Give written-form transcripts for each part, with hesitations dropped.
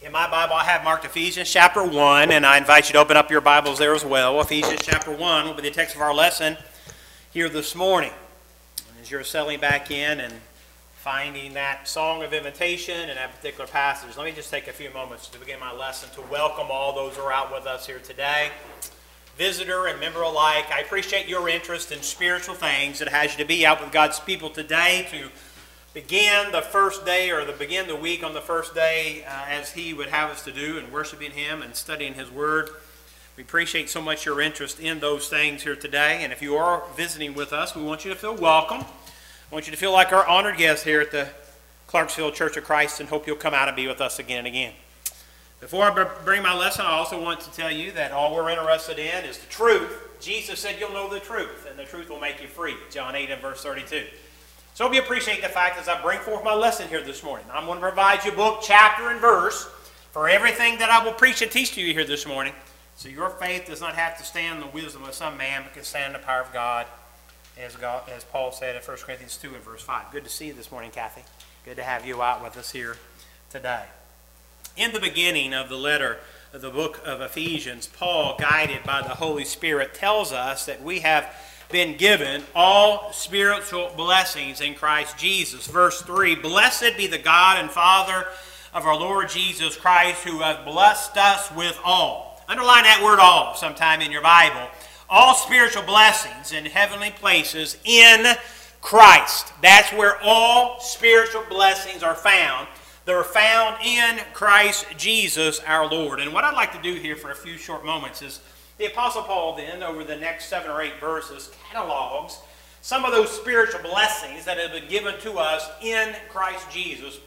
In my Bible, I have marked Ephesians chapter 1, and I invite you to open up your Bibles there as well. Ephesians chapter 1 will be the text of our lesson here this morning. And as you're settling back in and finding that song of invitation and that particular passage, let me just take a few moments to begin my lesson to welcome all those who are out with us here today. Visitor and member alike, I appreciate your interest in spiritual things. It has you to be out with God's people today to begin the first day or begin the week on the first day as He would have us to do in worshiping Him and studying His Word. We appreciate so much your interest in those things here today. And if you are visiting with us, we want you to feel welcome. I want you to feel like our honored guest here at the Clarksville Church of Christ, and hope you'll come out and be with us again and again. Before I bring my lesson, I also want to tell you that all we're interested in is the truth. Jesus said you'll know the truth, and the truth will make you free. John 8 and verse 32. So we appreciate the fact as I bring forth my lesson here this morning. I'm going to provide you book, chapter, and verse for everything that I will preach and teach to you here this morning. So your faith does not have to stand in the wisdom of some man, but can stand in the power of God, as Paul said in 1 Corinthians 2 and verse 5. Good to see you this morning, Kathy. Good to have you out with us here today. In the beginning of the letter of the book of Ephesians, Paul, guided by the Holy Spirit, tells us that we have been given all spiritual blessings in Christ Jesus. Verse 3, "Blessed be the God and Father of our Lord Jesus Christ, who hath blessed us with all." Underline that word all sometime in your Bible. All spiritual blessings in heavenly places in Christ. That's where all spiritual blessings are found. They're found in Christ Jesus our Lord. And what I'd like to do here for a few short moments is the Apostle Paul then, over the next 7 or 8 verses, catalogs some of those spiritual blessings that have been given to us in Christ Jesus,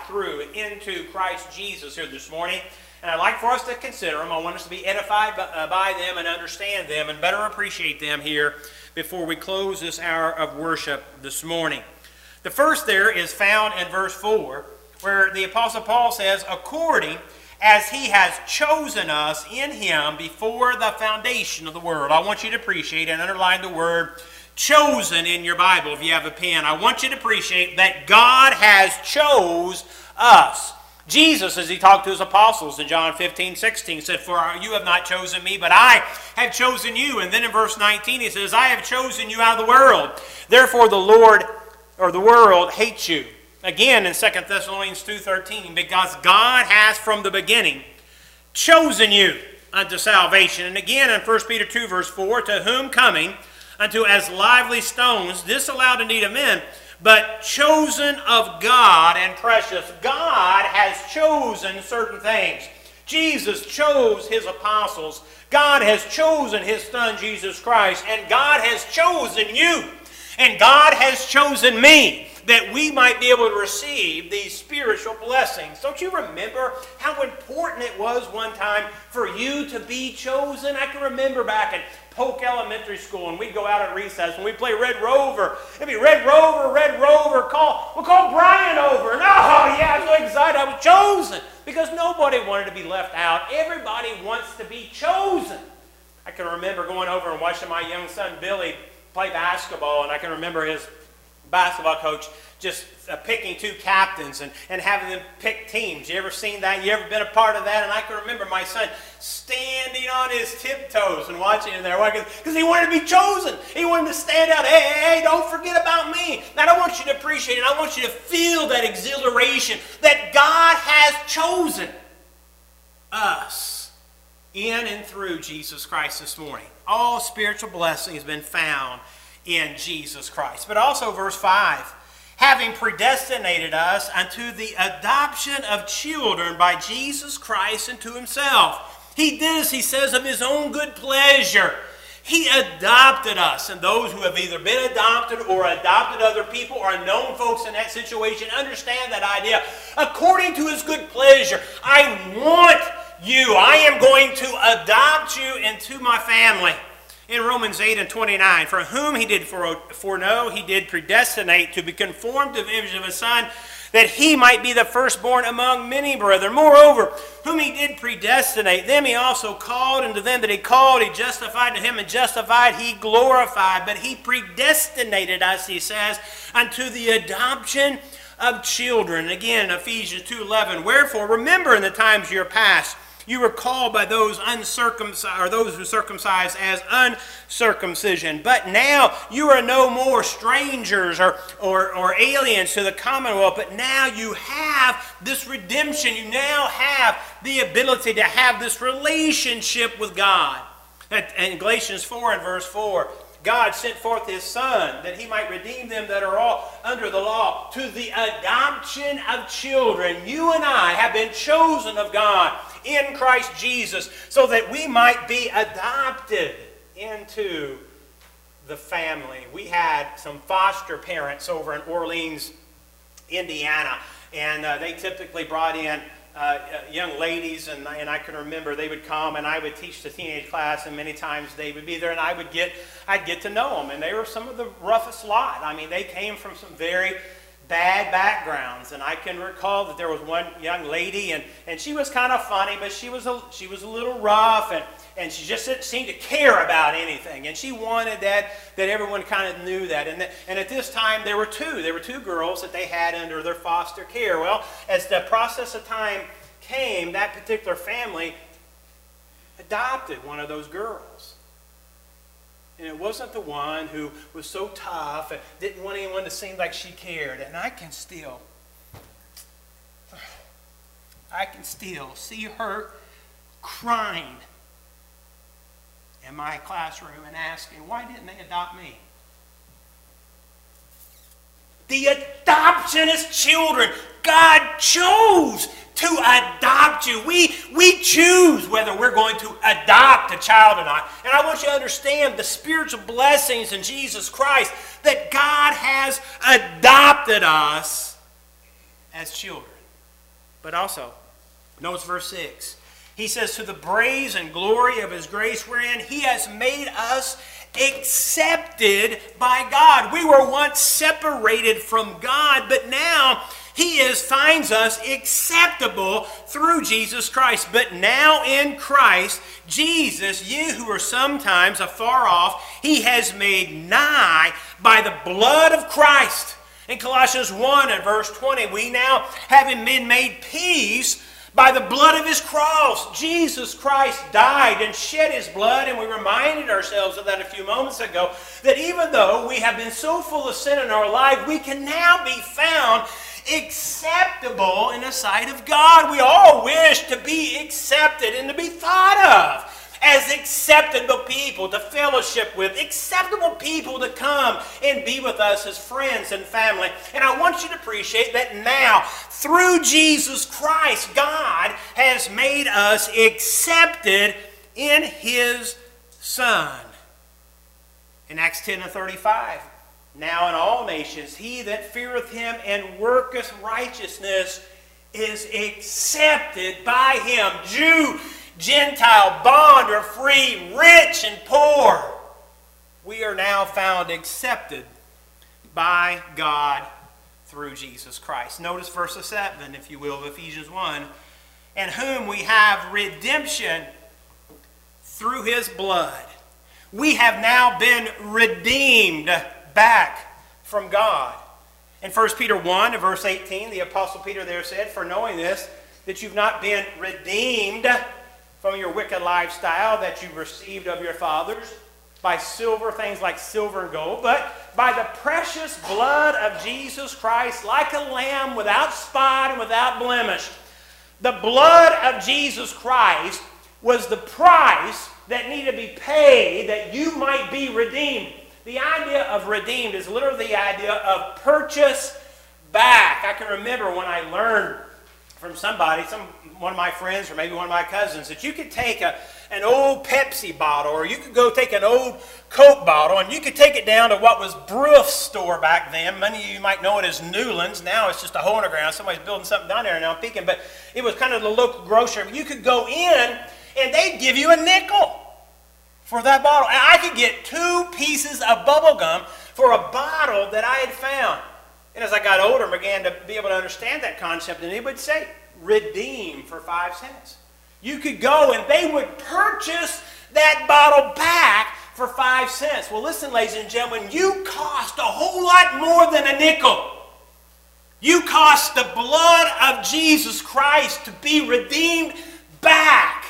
into Christ Jesus here this morning. And I'd like for us to consider them. I want us to be edified by them and understand them and better appreciate them here before we close this hour of worship this morning. The first there is found in verse 4, where the Apostle Paul says, "According as He has chosen us in Him before the foundation of the world." I want you to appreciate and underline the word chosen in your Bible if you have a pen. I want you to appreciate that God has chose us. Jesus, as He talked to His apostles in John 15:16, said, "For you have not chosen me, but I have chosen you." And then in verse 19 He says, "I have chosen you out of the world. Therefore the world hates you." Again in 2 Thessalonians 2:13, "Because God has from the beginning chosen you unto salvation." And again in 1 Peter 2 verse 4, "To whom coming unto as lively stones, disallowed indeed of men, but chosen of God and precious." God has chosen certain things. Jesus chose His apostles. God has chosen His Son Jesus Christ. And God has chosen you. And God has chosen me, that we might be able to receive these spiritual blessings. Don't you remember how important it was one time for you to be chosen? I can remember back in Polk Elementary School, and we'd go out at recess and we'd play Red Rover. It'd be Red Rover, we'll call Brian over. And oh yeah, I'm so excited I was chosen. Because nobody wanted to be left out. Everybody wants to be chosen. I can remember going over and watching my young son Billy play basketball, and I can remember his basketball coach just picking 2 captains and having them pick teams. You ever seen that? You ever been a part of that? And I can remember my son standing on his tiptoes and watching him there because he wanted to be chosen. He wanted to stand out. Hey, don't forget about me. And I want you to appreciate it. I want you to feel that exhilaration that God has chosen us in and through Jesus Christ this morning. All spiritual blessing has been found in Jesus Christ. But also verse 5, "Having predestinated us unto the adoption of children by Jesus Christ unto Himself." He did this, he says, of His own good pleasure. He adopted us. And those who have either been adopted or adopted other people or known folks in that situation understand that idea. According to His good pleasure, I want you. I am going to adopt you into my family. In Romans 8 and 29, "For whom He did foreknow, He did predestinate to be conformed to the image of His Son, that He might be the firstborn among many brethren. Moreover, whom He did predestinate, them He also called, and to them that He called, He justified, to him and justified, He glorified. But He predestinated us," He says, "unto the adoption of children. Again, Ephesians 2:11, wherefore remember in the times you are past, you were called by those uncircumcised, or those who circumcise as uncircumcision. But now you are no more strangers or aliens to the commonwealth, but now you have this redemption. You now have the ability to have this relationship with God. In Galatians 4 and verse 4, God sent forth his Son that he might redeem them that are all under the law to the adoption of children. You and I have been chosen of God in Christ Jesus so that we might be adopted into the family. We had some foster parents over in Orleans, Indiana, and they typically brought in young ladies, and I can remember they would come and I would teach the teenage class, and many times they would be there and I'd get to know them, and they were some of the roughest lot. I mean, they came from some very bad backgrounds, and I can recall that there was one young lady, and she was kind of funny, but she was a little rough, and she just didn't seem to care about anything, and she wanted that everyone kind of knew that. And at this time there were two girls that they had under their foster care. Well, as the process of time came, that particular family adopted one of those girls. And it wasn't the one who was so tough and didn't want anyone to seem like she cared. And I can still see her crying in my classroom and asking, why didn't they adopt me? The adoption as children. God chose to adopt you. We choose whether we're going to adopt a child or not. And I want you to understand the spiritual blessings in Jesus Christ, that God has adopted us as children. But also, notice verse 6. He says, to the praise and glory of his grace, wherein he has made us accepted by God. We were once separated from God, but now he finds us acceptable through Jesus Christ. But now in Christ Jesus, you who are sometimes afar off, he has made nigh by the blood of Christ. In Colossians 1 and verse 20, we now, having been made peace by the blood of his cross. Jesus Christ died and shed his blood, and we reminded ourselves of that a few moments ago, that even though we have been so full of sin in our life, we can now be found acceptable in the sight of God. We all wish to be accepted and to be thought of as acceptable people to fellowship with, acceptable people to come and be with us as friends and family. And I want you to appreciate that now, through Jesus Christ, God has made us accepted in his Son. In Acts 10 and 35, now in all nations, he that feareth him and worketh righteousness is accepted by him. Jew, Gentile, bond or free, rich and poor, we are now found accepted by God through Jesus Christ. Notice verse 7, if you will, of Ephesians 1. In whom we have redemption through his blood. We have now been redeemed back from God. In 1 Peter 1 and verse 18, the Apostle Peter there said, for knowing this, that you've not been redeemed from your wicked lifestyle that you received of your fathers by things like silver and gold, but by the precious blood of Jesus Christ, like a lamb without spot and without blemish. The blood of Jesus Christ was the price that needed to be paid that you might be redeemed. The idea of redeemed is literally the idea of purchase back. I can remember when I learned from somebody, one of my friends or maybe one of my cousins, that you could take an old Pepsi bottle, or you could go take an old Coke bottle, and you could take it down to what was Brew's store back then. Many of you might know it as Newlands. Now it's just a hole in the ground. Somebody's building something down there now, I'm peeking, but it was kind of the local grocery. You could go in, and they'd give you a nickel for that bottle. And I could get 2 pieces of bubble gum for a bottle that I had found. And as I got older and began to be able to understand that concept, and they would say, redeem for 5 cents. You could go and they would purchase that bottle back for 5 cents. Well, listen, ladies and gentlemen, you cost a whole lot more than a nickel. You cost the blood of Jesus Christ to be redeemed back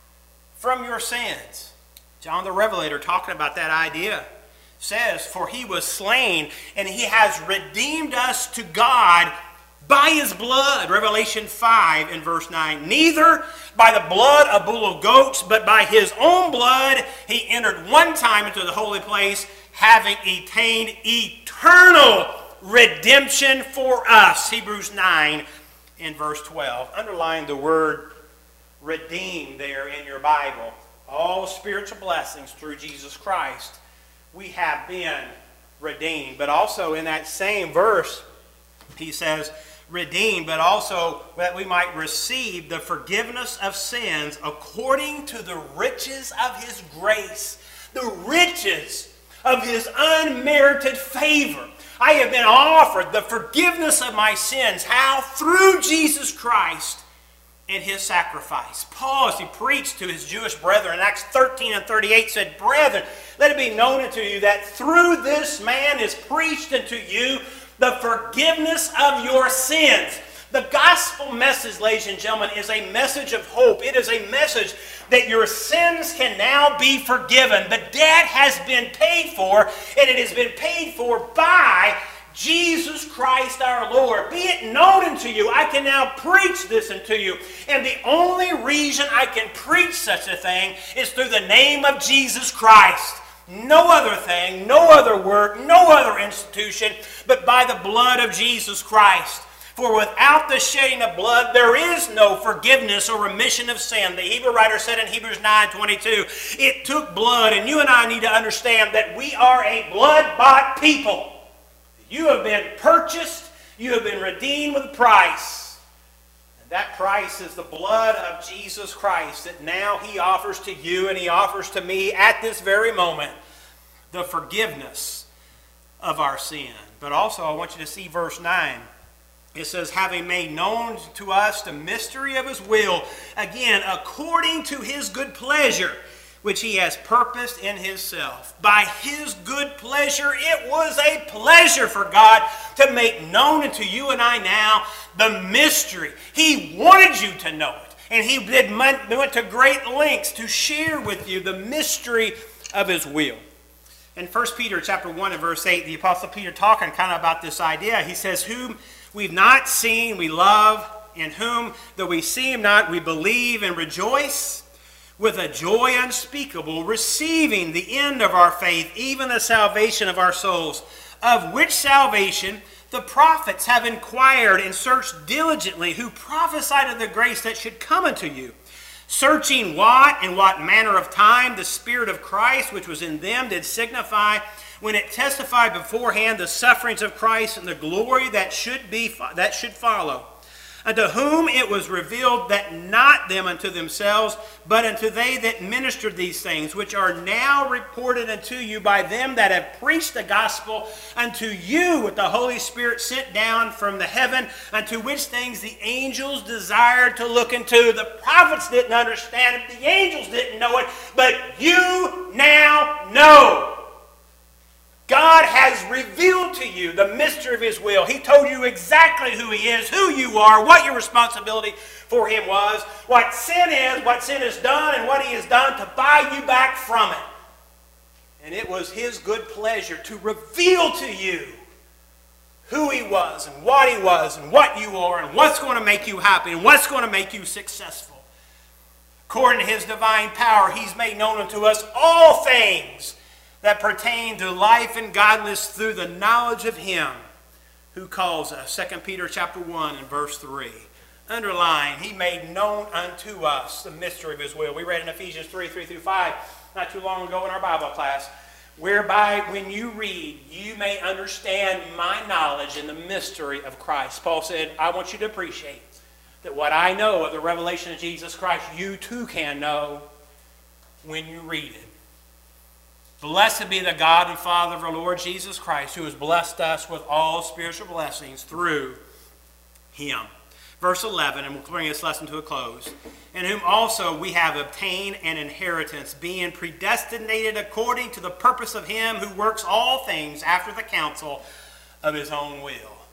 from your sins. John the Revelator, talking about that idea, says, "For he was slain, and he has redeemed us to God by his blood." Revelation 5 and verse 9. "Neither by the blood of bull of goats, but by his own blood he entered one time into the holy place, having attained eternal redemption for us." Hebrews 9 and verse 12. Underline the word redeemed there in your Bible. All spiritual blessings through Jesus Christ, we have been redeemed. But also in that same verse, he says, redeemed, but also that we might receive the forgiveness of sins according to the riches of his grace, the riches of his unmerited favor. I have been offered the forgiveness of my sins. How? Through Jesus Christ and his sacrifice. Paul, as he preached to his Jewish brethren in Acts 13 and 38, said, "Brethren, let it be known unto you that through this man is preached unto you the forgiveness of your sins." The gospel message, ladies and gentlemen, is a message of hope. It is a message that your sins can now be forgiven. The debt has been paid for, and it has been paid for by Jesus Christ our Lord. Be it known unto you, I can now preach this unto you. And the only reason I can preach such a thing is through the name of Jesus Christ. No other thing, no other work, no other institution, but by the blood of Jesus Christ. For without the shedding of blood, there is no forgiveness or remission of sin. The Hebrew writer said in Hebrews 9:22, it took blood, and you and I need to understand that we are a blood-bought people. You have been purchased, you have been redeemed with a price. And that price is the blood of Jesus Christ that now he offers to you and he offers to me at this very moment, the forgiveness of our sin. But also I want you to see verse 9. It says, having made known to us the mystery of his will, again, according to his good pleasure, which he has purposed in himself. By his good pleasure, it was a pleasure for God to make known unto you and I now the mystery. He wanted you to know it. And he went to great lengths to share with you the mystery of his will. In 1 Peter chapter 1 and verse 8, the Apostle Peter talking kind of about this idea. He says, whom we've not seen, we love, in whom, though we see him not, we believe and rejoice with a joy unspeakable, receiving the end of our faith, even the salvation of our souls, of which salvation the prophets have inquired and searched diligently, who prophesied of the grace that should come unto you, searching what and what manner of time the Spirit of Christ, which was in them, did signify, when it testified beforehand the sufferings of Christ and the glory that should follow. Unto whom it was revealed that not them unto themselves, but unto they that ministered these things, which are now reported unto you by them that have preached the gospel unto you with the Holy Spirit sent down from the heaven, unto which things the angels desired to look into. The prophets didn't understand it, the angels didn't know it, but you now know. God has revealed to you the mystery of his will. He told you exactly who he is, who you are, what your responsibility for him was, what sin is done, and what he has done to buy you back from it. And it was his good pleasure to reveal to you who he was and what you are and what's going to make you happy and what's going to make you successful. According to his divine power, he's made known unto us all things that pertain to life and godliness through the knowledge of him who calls us. 2 Peter chapter 1 and verse 3. Underline, he made known unto us the mystery of his will. We read in Ephesians 3:3-5 not too long ago in our Bible class, whereby when you read, you may understand my knowledge in the mystery of Christ. Paul said, I want you to appreciate that what I know of the revelation of Jesus Christ, you too can know when you read it. Blessed be the God and Father of our Lord Jesus Christ, who has blessed us with all spiritual blessings through him. Verse 11, and we'll bring this lesson to a close. In whom also we have obtained an inheritance, being predestinated according to the purpose of him who works all things after the counsel of his own will.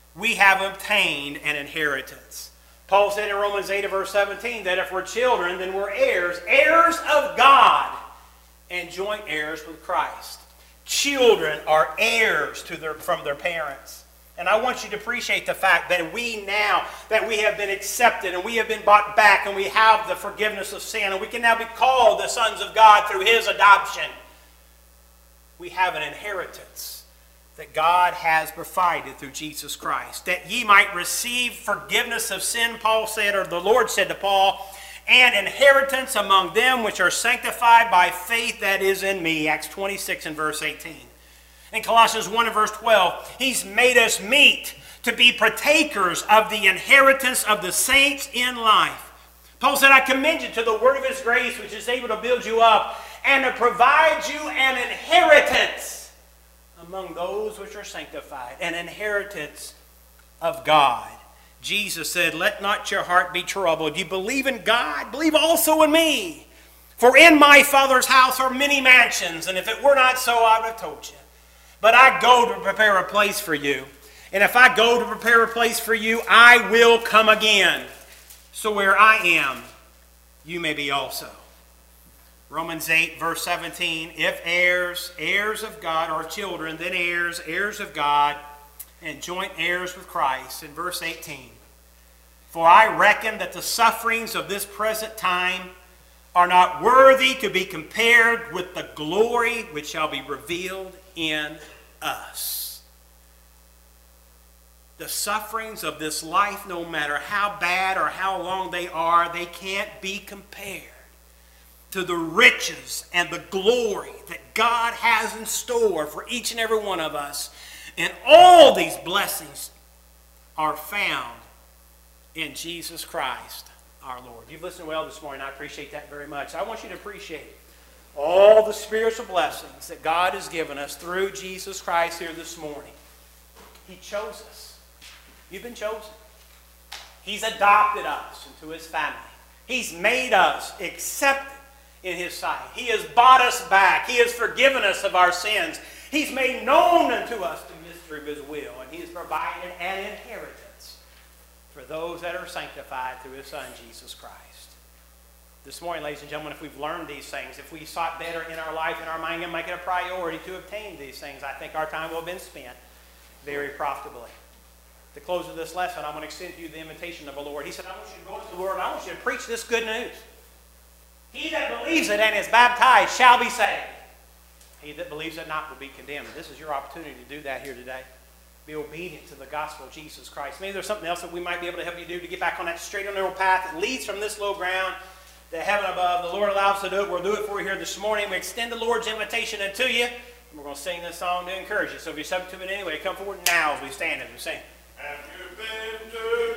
we have obtained an inheritance. Paul said in Romans 8 verse 17 that if we're children, then we're heirs, heirs of God, and joint heirs with Christ. Children are heirs from their parents. And I want you to appreciate the fact that we now, that we have been accepted and we have been bought back and we have the forgiveness of sin and we can now be called the sons of God through His adoption. We have an inheritance that God has provided through Jesus Christ, that ye might receive forgiveness of sin, Paul said, or the Lord said to Paul, and inheritance among them which are sanctified by faith that is in me. Acts 26 and verse 18. In Colossians 1 and verse 12, He's made us meet to be partakers of the inheritance of the saints in life. Paul said, I commend you to the word of His grace, which is able to build you up and to provide you an inheritance among those which are sanctified, an inheritance of God. Jesus said, let not your heart be troubled. You believe in God, believe also in me. For in my Father's house are many mansions, and if it were not so, I would have told you. But I go to prepare a place for you. And if I go to prepare a place for you, I will come again. So where I am, you may be also. Romans 8, verse 17, if heirs, heirs of God, or children, then heirs, heirs of God, and joint heirs with Christ. In verse 18, for I reckon that the sufferings of this present time are not worthy to be compared with the glory which shall be revealed in us. The sufferings of this life, no matter how bad or how long they are, they can't be compared to the riches and the glory that God has in store for each and every one of us. And all these blessings are found in Jesus Christ our Lord. You've listened well this morning. I appreciate that very much. I want you to appreciate all the spiritual blessings that God has given us through Jesus Christ here this morning. He chose us. You've been chosen. He's adopted us into His family. He's made us accepted in His sight. He has bought us back. He has forgiven us of our sins. He's made known unto us the mystery of His will, and He has provided an inheritance for those that are sanctified through His Son, Jesus Christ. This morning, ladies and gentlemen, if we've learned these things, if we sought better in our life, in our mind, and make it a priority to obtain these things, I think our time will have been spent very profitably. At the close of this lesson, I'm going to extend to you the invitation of the Lord. He said, I want you to go into the world, and I want you to preach this good news. He that believes it and is baptized shall be saved. He that believes it not will be condemned. This is your opportunity to do that here today. Be obedient to the gospel of Jesus Christ. Maybe there's something else that we might be able to help you do to get back on that straight and narrow path that leads from this low ground to heaven above. The Lord allows us to do it. We'll do it for you here this morning. We extend the Lord's invitation unto you. And we're going to sing this song to encourage you. So if you're subject to it anyway, come forward now as we stand and we sing. Have you been to